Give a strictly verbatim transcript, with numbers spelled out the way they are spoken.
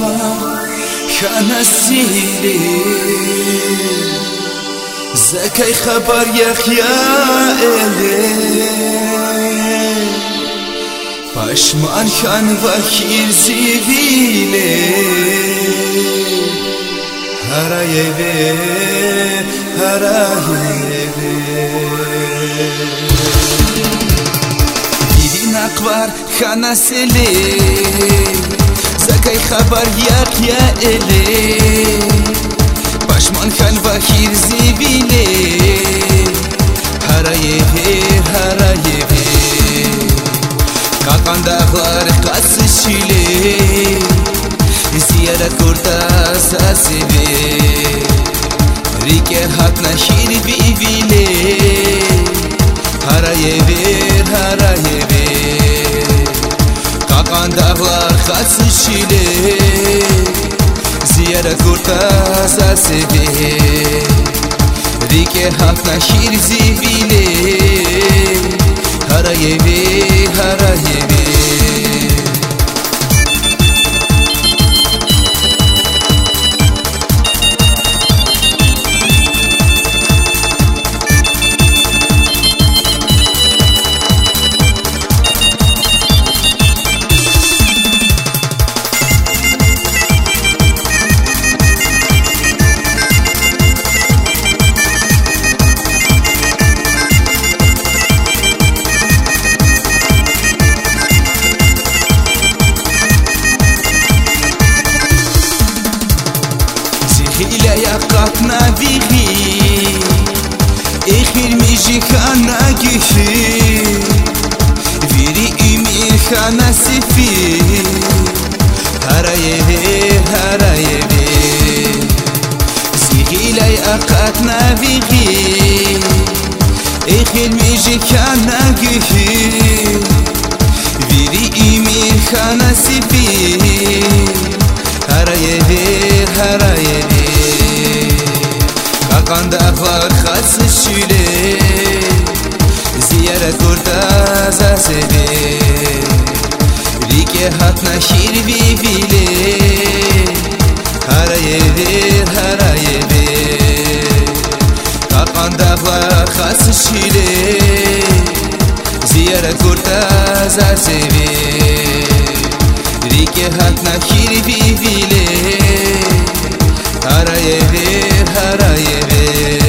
خنسیلی زکی خبر یخیا الی پشمان خان وخیر زیویله هرای به هرای به دیدی نقوار خنسیلی زکی خبر یخیا الی پشمان خان وخیر زیویله هرای به هرای به Kakan dağlar kasışıyla ziyaret kurda sasibe Rike hatna şiri bivile Haraye ver haraye ver Kakan dağlar kasışıyla ziyaret kurda sasibe Rike hatna şiri zivile Haraye ver haraye ver Hile yakatna vihi Ekhir miji khana gihi Viri imi khana sifi Haraye ve haraye ve Zihile yakatna vihi Ekhir miji khana gihi Viri imi khana sifi Haraye ve haraye ve Kakan dağlar kasışıyla ziyaret kurda zazebe Rike hatna şirvi bile Haraye ver haraye ver Kakan dağlar kasışıyla ziyaret kurda zazebe Rike hatna şirvi bile Haraye ver haraye ver